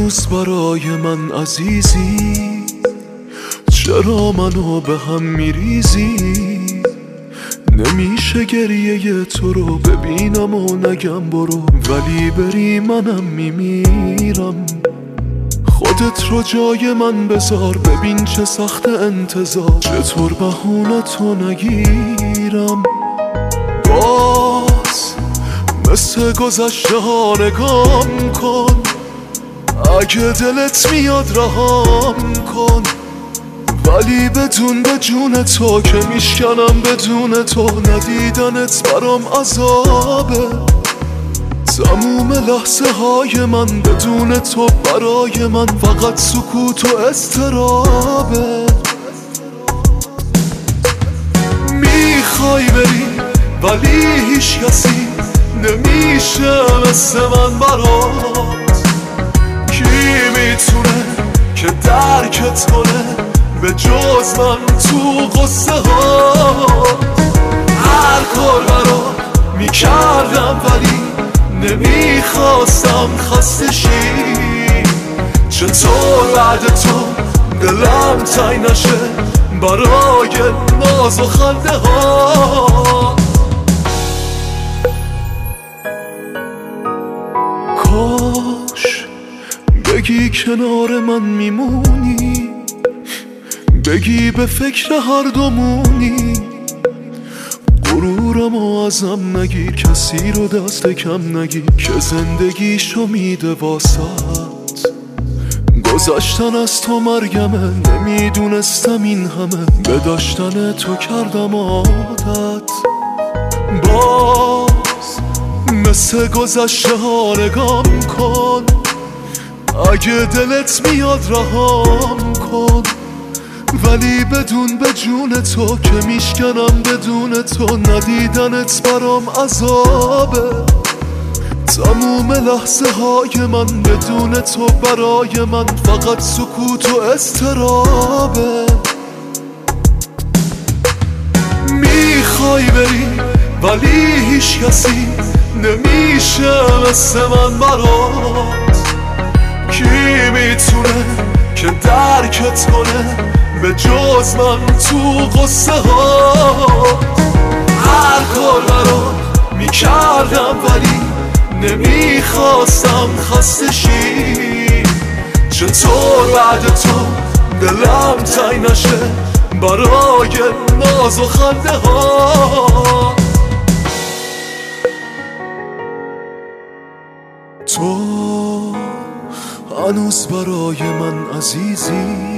هنوز برای من عزیزی، چرا منو به هم میریزی؟ نمیشه گریه تو رو ببینم و نگم برو، ولی بری منم میمیرم. خودت رو جای من بذار، ببین چه سخت انتظار، چطور بهونه تو نگیرم. باز مثل گذشته ها نگام کن، اگه دلت میاد رهام کن، ولی بدون به جون تو که میشکنم بدون تو، ندیدنت برام عذابه. تموم لحظه های من بدون تو برای من فقط سکوت و اضطرابه. میخوای بری ولی هیچ کسی نمیشه مثل من برات. کی میتونه که درکت کنه به جز من تو قصه ها؟ هر کار برات میکردم ولی نمیخواستم خسته شی. چطور بعد تو دلم تنگ نشه برای ناز و خنده ها؟ کاش بگی کنار من میمونی، بگی به فکر هر دومونی، غرورمو ازم نگیر، کسی رو دست کم نگیر که زندگیشو میده واسات. گذشتن از تو مرگمه، نمیدونستم این همه به داشتن تو کردم عادت. باز مثل گذشته ها نگام کن، اگه دلت میاد رهام کن، ولی بدون به جون تو که میشکنم بدون تو، ندیدنت برام عذابه. تموم لحظه های من بدون تو برای من فقط سکوت و اضطرابه. میخوای بری ولی هیچ کسی نمیشه مثل من برات. کی میتونه که درکت کنه به جز من تو قصه ها؟ هر کار برات میکردم ولی نمیخواستم خسته شی. چطور بعد تو دلم تنگ نشه برای ناز و خنده ها؟ تو هنوز برای من عزیزی،